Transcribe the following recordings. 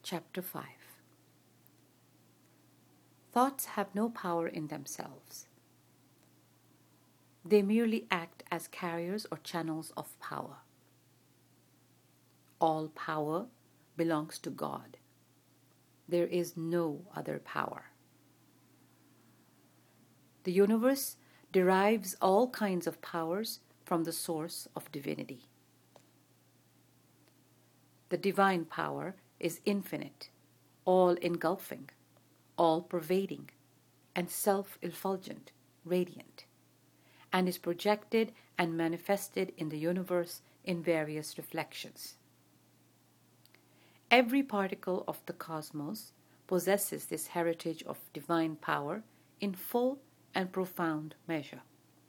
Chapter 5. Thoughts have no power in themselves. They merely act as carriers or channels of power. All power belongs to God. There is no other power. The universe derives all kinds of powers from the source of divinity. The divine power is infinite, all-engulfing, all-pervading, and self-effulgent, radiant, and is projected and manifested in the universe in various reflections. Every particle of the cosmos possesses this heritage of divine power in full and profound measure.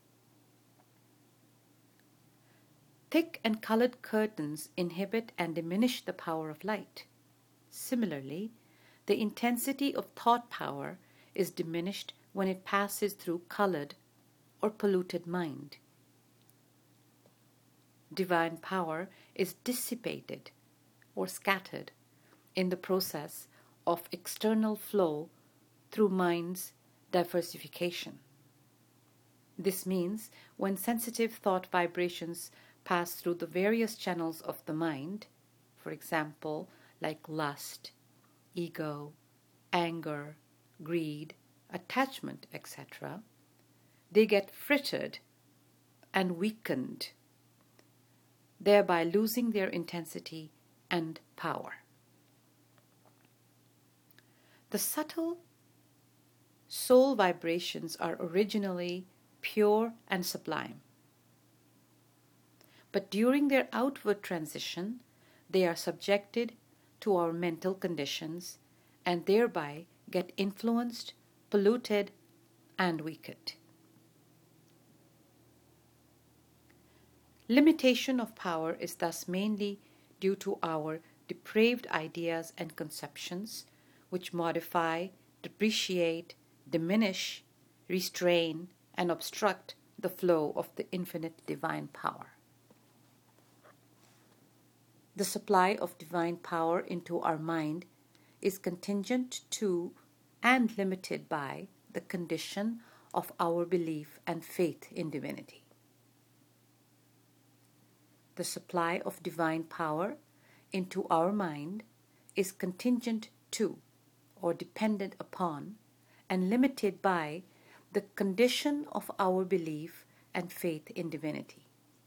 Thick and colored curtains inhibit and diminish the power of light. Similarly, the intensity of thought power is diminished when it passes through colored or polluted mind. Divine power is dissipated or scattered in the process of external flow through mind's diversification. This means when sensitive thought vibrations pass through the various channels of the mind, for example, like lust, ego, anger, greed, attachment, etc., they get frittered and weakened, thereby losing their intensity and power. The subtle soul vibrations are originally pure and sublime, but during their outward transition, they are subjected to our mental conditions and thereby get influenced, polluted, and weakened. Limitation of power is thus mainly due to our depraved ideas and conceptions, which modify, depreciate, diminish, restrain, and obstruct the flow of the infinite divine power. The supply of divine power into our mind is contingent to and limited by the condition of our belief and faith in divinity. The supply of divine power into our mind is contingent to or dependent upon and limited by the condition of our belief and faith in divinity.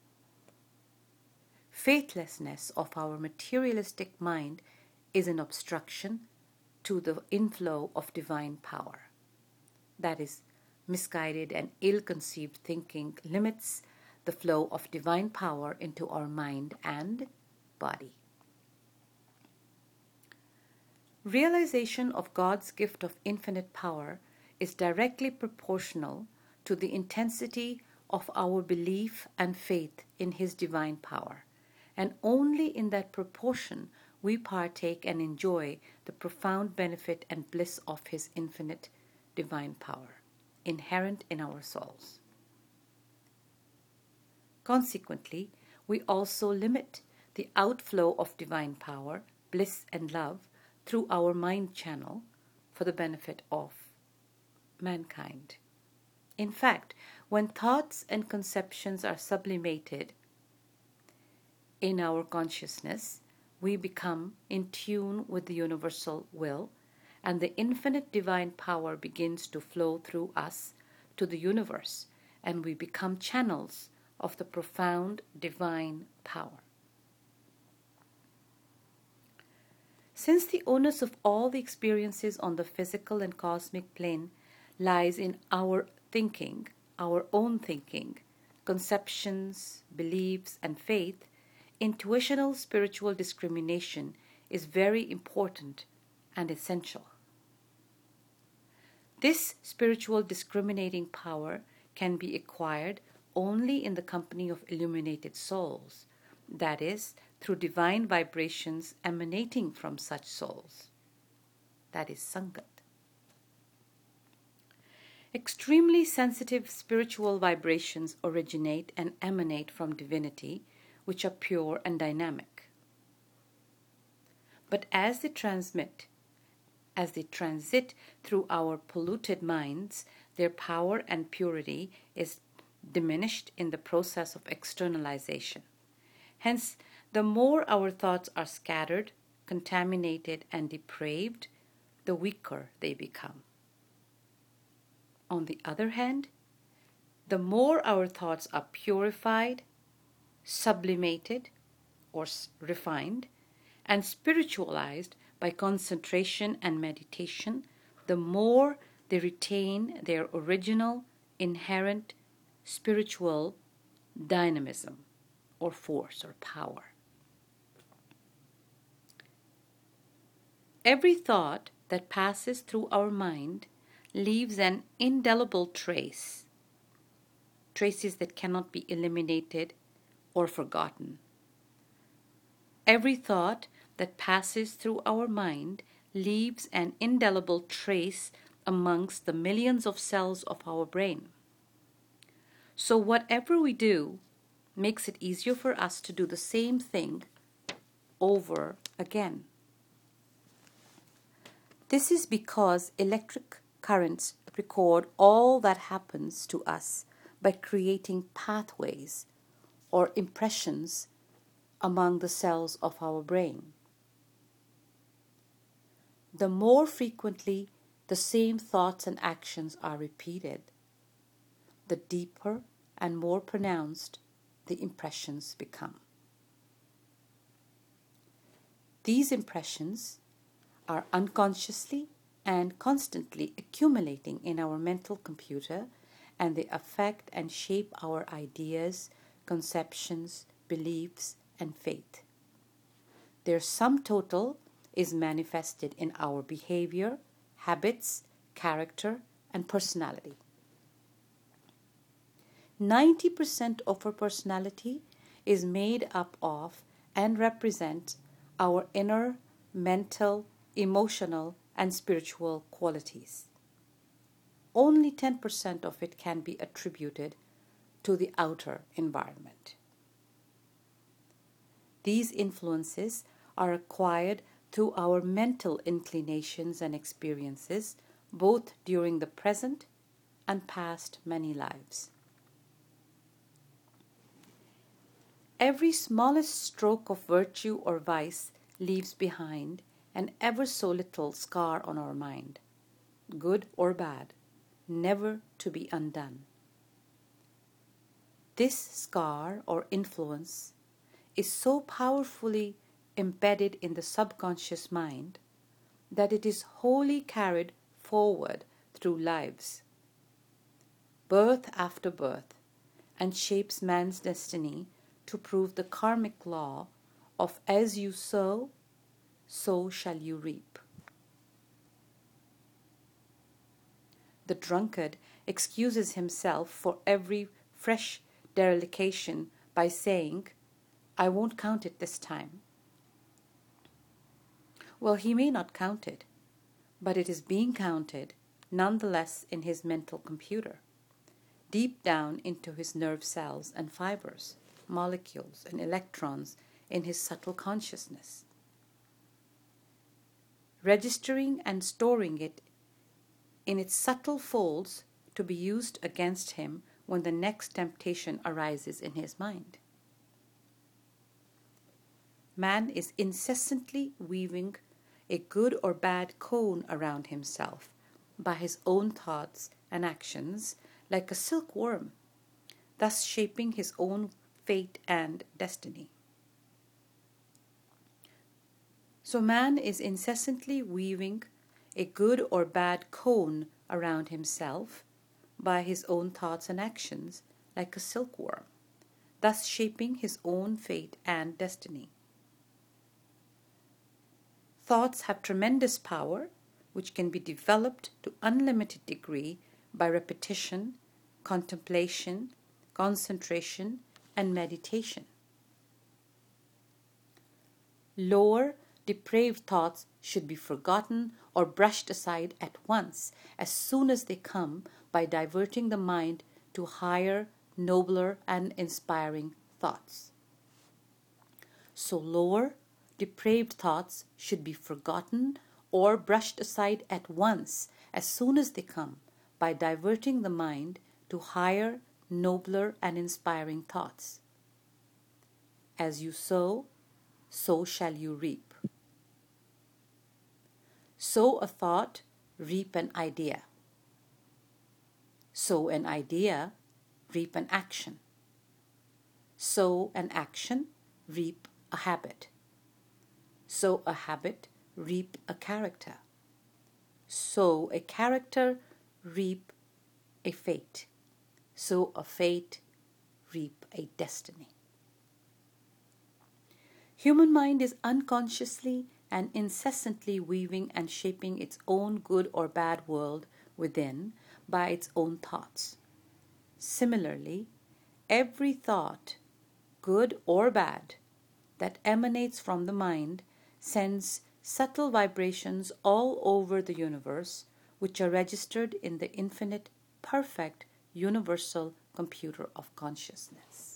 Faithlessness of our materialistic mind is an obstruction to the inflow of divine power. That is, misguided and ill-conceived thinking limits the flow of divine power into our mind and body. Realization of God's gift of infinite power is directly proportional to the intensity of our belief and faith in His divine power, and only in that proportion we partake and enjoy the profound benefit and bliss of His infinite divine power, inherent in our souls. Consequently, we also limit the outflow of divine power, bliss, and love through our mind channel for the benefit of mankind. In fact, when thoughts and conceptions are sublimated in our consciousness, we become in tune with the universal will, and the infinite divine power begins to flow through us to the universe, and we become channels of the profound divine power. Since the onus of all the experiences on the physical and cosmic plane lies in our thinking, our own thinking, conceptions, beliefs, and faith, intuitional spiritual discrimination is very important and essential. This spiritual discriminating power can be acquired only in the company of illuminated souls, that is, through divine vibrations emanating from such souls, that is, Sangat. Extremely sensitive spiritual vibrations originate and emanate from divinity, which are pure and dynamic. But as they transit through our polluted minds, their power and purity is diminished in the process of externalization. Hence, the more our thoughts are scattered, contaminated, and depraved, the weaker they become. On the other hand, the more our thoughts are purified, sublimated, or refined, and spiritualized by concentration and meditation, the more they retain their original, inherent spiritual dynamism or force or power. Every thought that passes through our mind leaves an indelible traces that cannot be eliminated or forgotten. Every thought that passes through our mind leaves an indelible trace amongst the millions of cells of our brain. So whatever we do makes it easier for us to do the same thing over again. This is because electric currents record all that happens to us by creating pathways or impressions among the cells of our brain. The more frequently the same thoughts and actions are repeated, the deeper and more pronounced the impressions become. These impressions are unconsciously and constantly accumulating in our mental computer, and they affect and shape our ideas, conceptions, beliefs, and faith. Their sum total is manifested in our behavior, habits, character, and personality. 90% of our personality is made up of and represents our inner mental, emotional, and spiritual qualities. Only 10% of it can be attributed to the outer environment. These influences are acquired through our mental inclinations and experiences, both during the present and past many lives. Every smallest stroke of virtue or vice leaves behind an ever so little scar on our mind, good or bad, never to be undone. This scar or influence is so powerfully embedded in the subconscious mind that it is wholly carried forward through lives, birth after birth, and shapes man's destiny to prove the karmic law of as you sow, so shall you reap. The drunkard excuses himself for every fresh dereliction by saying, "I won't count it this time." Well, he may not count it, but it is being counted nonetheless in his mental computer, deep down into his nerve cells and fibers, molecules and electrons in his subtle consciousness, registering and storing it in its subtle folds to be used against him when the next temptation arises in his mind. Man is incessantly weaving a good or bad cone around himself by his own thoughts and actions like a silkworm, thus shaping his own fate and destiny. So man is incessantly weaving a good or bad cone around himself by his own thoughts and actions like a silkworm, thus shaping his own fate and destiny. Thoughts have tremendous power, which can be developed to unlimited degree by repetition, contemplation, concentration, and meditation. Lower, depraved thoughts should be forgotten or brushed aside at once as soon as they come, by diverting the mind to higher, nobler, and inspiring thoughts. So lower, Depraved thoughts should be forgotten or brushed aside at once as soon as they come by diverting the mind to higher, nobler, and inspiring thoughts. As you sow, so shall you reap. Sow a thought, reap an idea. Sow an idea, reap an action. Sow an action, reap a habit. Sow a habit, reap a character. Sow a character, reap a fate. Sow a fate, reap a destiny. Human mind is unconsciously and incessantly weaving and shaping its own good or bad world within by its own thoughts. Similarly, every thought, good or bad, that emanates from the mind sends subtle vibrations all over the universe, which are registered in the infinite, perfect, universal computer of consciousness.